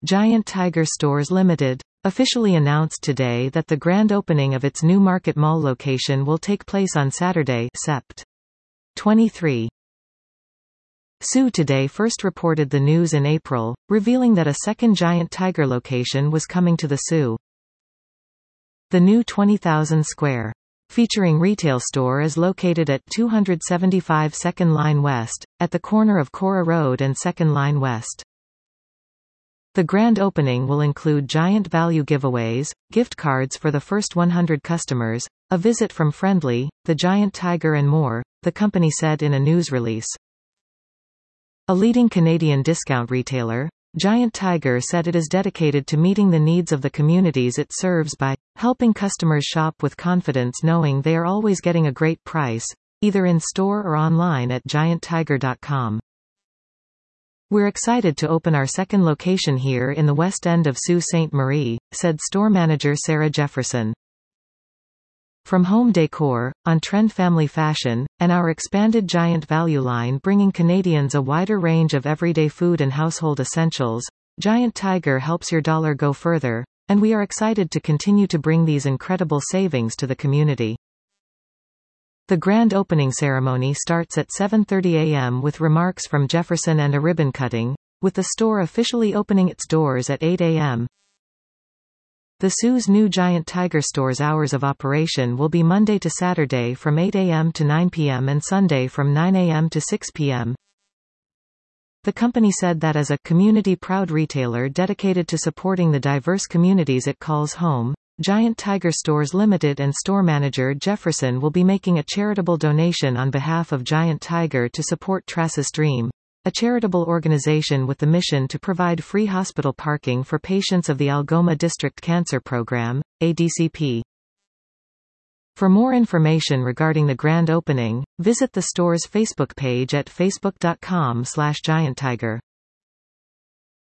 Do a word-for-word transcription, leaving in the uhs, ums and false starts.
Giant Tiger Stores Limited, officially announced today that the grand opening of its new Market Mall location will take place on Saturday, September twenty-third. S U today first reported the news in April, revealing that a second Giant Tiger location was coming to the S U. The new twenty thousand square featuring retail store is located at two seventy-five Second Line West, at the corner of Cora Road and Second Line West. The grand opening will include giant value giveaways, gift cards for the first one hundred customers, a visit from Friendly, the Giant Tiger and more, the company said in a news release. A leading Canadian discount retailer, Giant Tiger said it is dedicated to meeting the needs of the communities it serves by helping customers shop with confidence knowing they are always getting a great price, either in store or online at giant tiger dot com. We're excited to open our second location here in the West End of Sault Ste. Marie, said store manager Sarah Jefferson. From home decor, on-trend family fashion, and our expanded Giant Value line bringing Canadians a wider range of everyday food and household essentials, Giant Tiger helps your dollar go further, and we are excited to continue to bring these incredible savings to the community. The grand opening ceremony starts at seven thirty a m with remarks from Jefferson and a ribbon cutting, with the store officially opening its doors at eight a m The S U's new Giant Tiger Store's hours of operation will be Monday to Saturday from eight a m to nine p m and Sunday from nine a m to six p m The company said that as a community-proud retailer dedicated to supporting the diverse communities it calls home, Giant Tiger Stores Limited and store manager Jefferson will be making a charitable donation on behalf of Giant Tiger to support Traces Dream, a charitable organization with the mission to provide free hospital parking for patients of the Algoma District Cancer Program, A D C P. For more information regarding the grand opening, visit the store's Facebook page at facebook dot com slash giant tiger.